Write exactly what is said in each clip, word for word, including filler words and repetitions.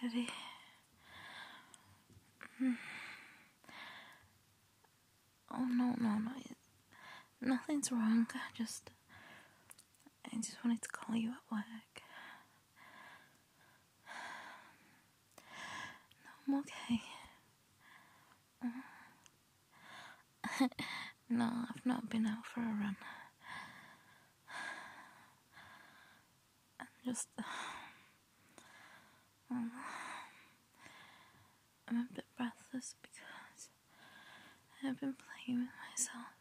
Daddy. Mm. Oh, no, no, no. Nothing's wrong. I just... I just wanted to call you at work. No, I'm okay. No, I've not been out for a run. I'm just... Um, I'm a bit breathless because I've been playing with myself.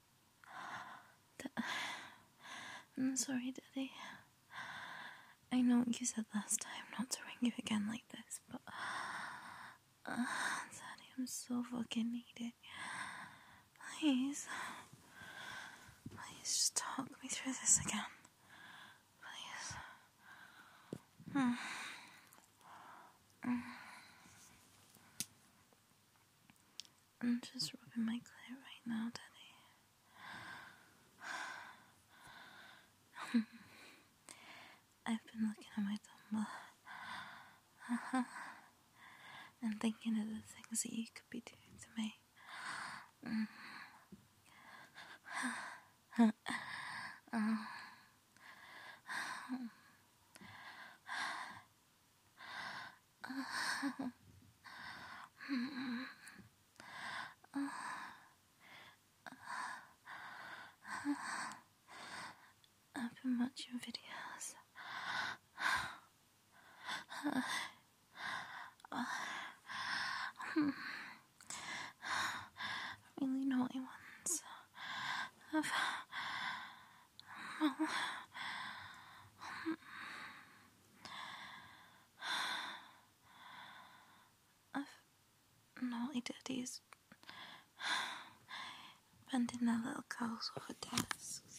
Da- I'm sorry, Daddy. I know you said last time not to ring you again like this, but... Uh, Daddy, I'm so fucking needy. Please. Please just talk me through this again. Please. Mm. Mm. I'm just rubbing my clit right now, Daddy. I've been looking at my Tumblr. Uh-huh. And thinking of the things that you could be doing to me. Mm. Oh. I've been watching videos. Really naughty ones. I've... Well... I've... Naughty daddies bending their little girls over desks.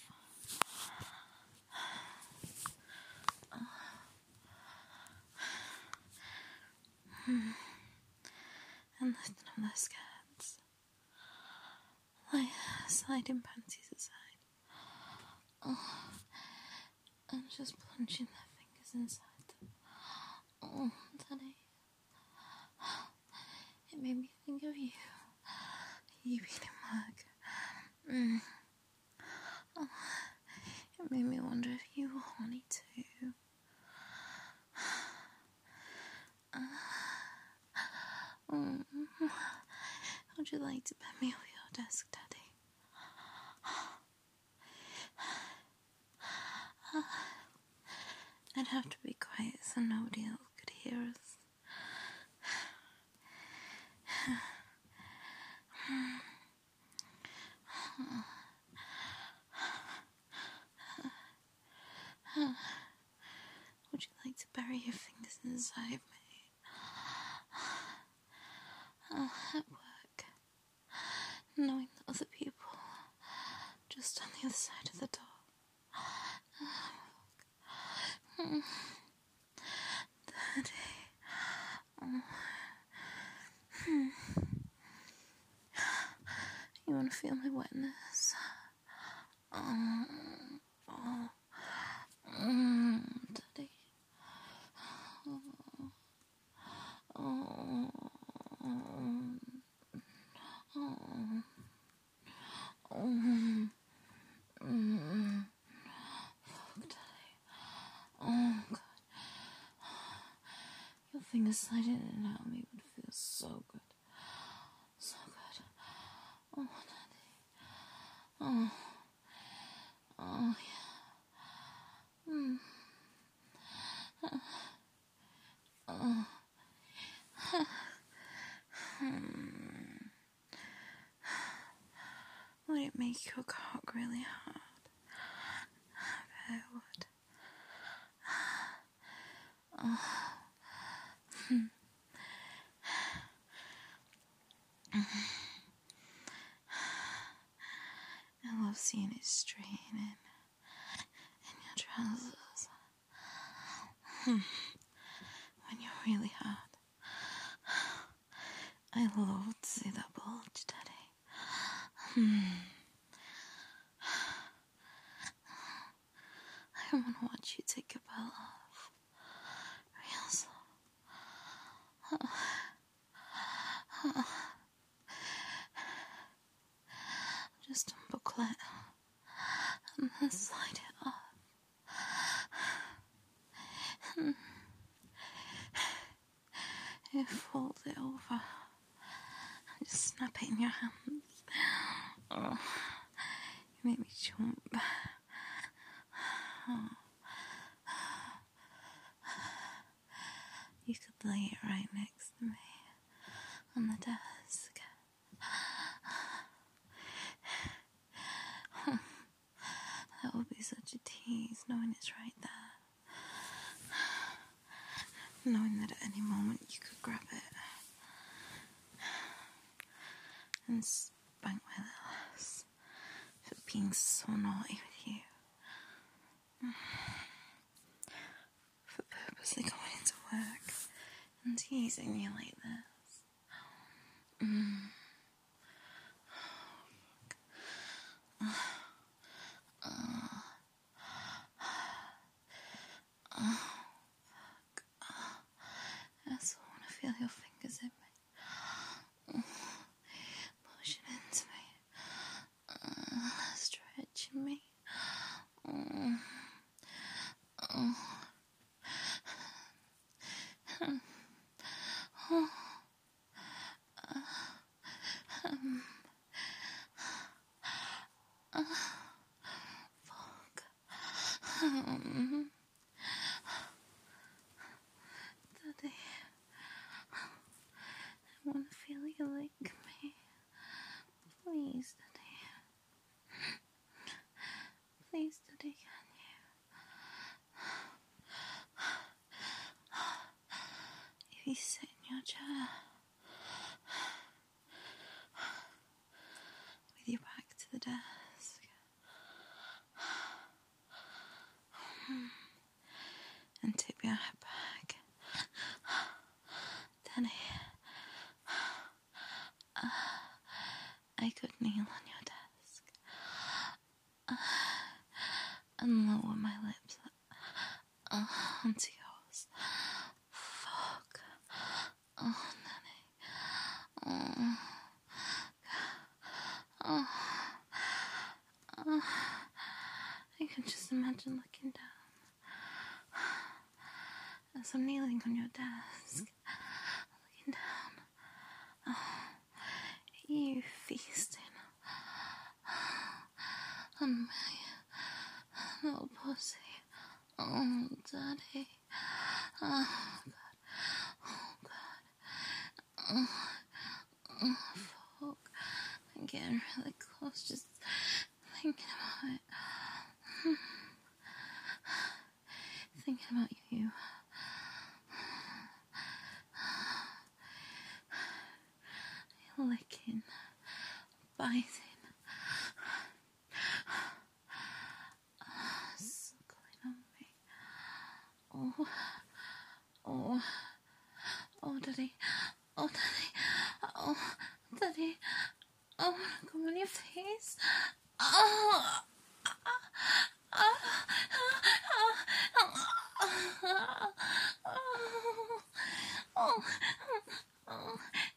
And lifting up their skirts. Like sliding panties aside. Oh, and just plunging their fingers inside them. Oh, Daddy. It made me think of you. You being in work. Mm. Oh, it made me wonder if you were horny too. Uh, mm. Would you like to bend me over your desk, Daddy? I'd have to be quiet so nobody else could hear us. Would you like to bury your fingers inside me? Oh, at work, knowing that other people just on the other side of the door. Oh, Daddy. Oh. Hmm. You want to feel my wetness? Oh, oh, mm, Daddy. Oh, oh, oh, oh, mm. Fuck, Daddy. Oh, God. Your fingers sliding in and out of me would feel so good. So good. Oh, Daddy. Oh. Oh, yeah. Mm. Oh. Hmm. Would it make your cock really hard? I bet it would. Oh. Hmm. I love seeing it straining in your trousers. Hmm. When you're really hard. I love to see that bulge, Daddy. Hmm. I want to watch you take your belt off. Real slow. and then slide it off. And you fold it over and just snap it in your hands. Oh, you make me jump. Oh. You could lay it right next to me on the desk. That would be such a tease, knowing it's right there. Knowing that at any moment you could grab it and spank my little ass for being so naughty with you. For purposely going into work and teasing you like this. Mm. I so want to feel your fingers in me, pushing into me, uh, stretching me. Uh, uh, uh, um, uh, fuck. Um, Daddy, I want to feel you lick me. Please, Daddy. Please, Daddy, can you? If you sit in your chair with your back to the desk and tip your head back, Daddy, uh, I could kneel on your desk uh, and lower my lips uh, onto yours. Fuck. Oh, Daddy. Oh. Oh. Oh. I can just imagine looking down as I'm kneeling on your desk, looking down. Oh, you feasting on my little pussy. Oh, Daddy. Oh, God. Oh, God. Oh, oh, fuck. I'm getting really close just thinking about it. Thinking about you. Licking, biting, suckling on me. Oh, oh, oh, Daddy, oh, Daddy, oh, Daddy, I want to come on your face. Oh, oh, oh, oh,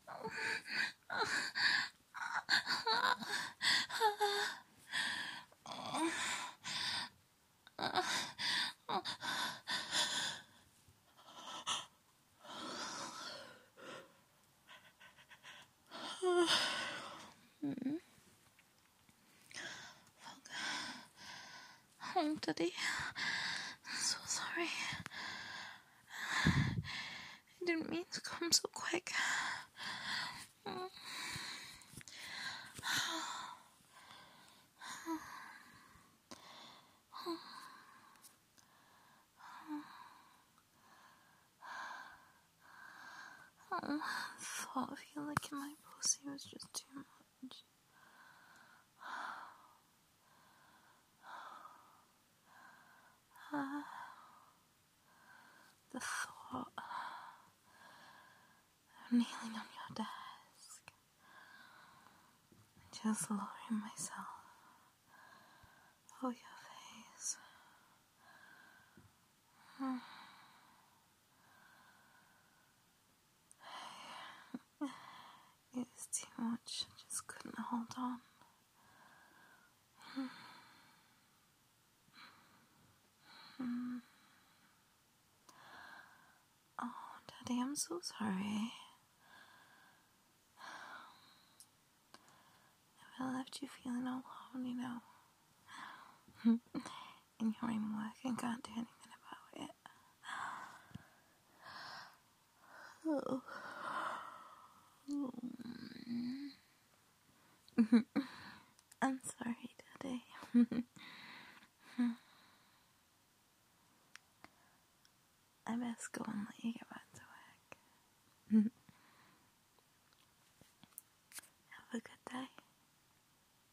oh, Daddy, I'm so sorry. I didn't mean to come so quick. Oh, the thought of you licking my pussy was just too much. Uh, the thought of kneeling on your desk, just lowering myself over your face. Mm. It was too much, I just couldn't hold on. Daddy, I'm so sorry. If I left you feeling all alone, you know. And you're in work and can't do anything about it. Oh. I'm sorry, Daddy. I best go and let you get back